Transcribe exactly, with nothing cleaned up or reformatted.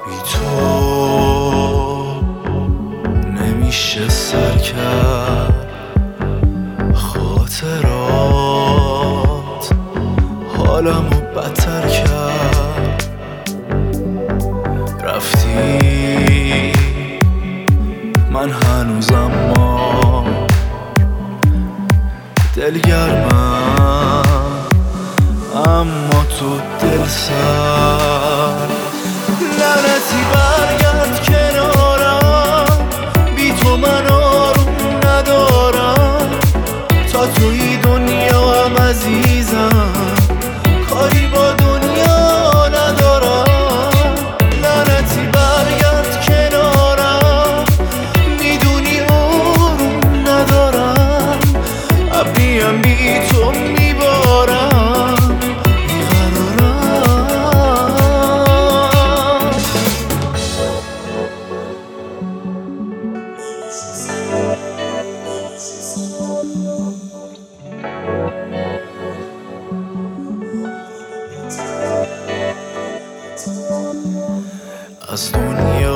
بی تو نمیشه سر کرد خاطرات، حالمو بدتر کرد. رفتی من هنوزم ما دلگرمم، اما تو دل سر. لعنتی برگرد کنارم، بی تو من آروم ندارم. تا توی دنیا هم عزیزم، کاری با دنیا ندارم. لعنتی برگرد کنارم، میدونی آروم ندارم. ابریم بی تو میبارم، از دنیا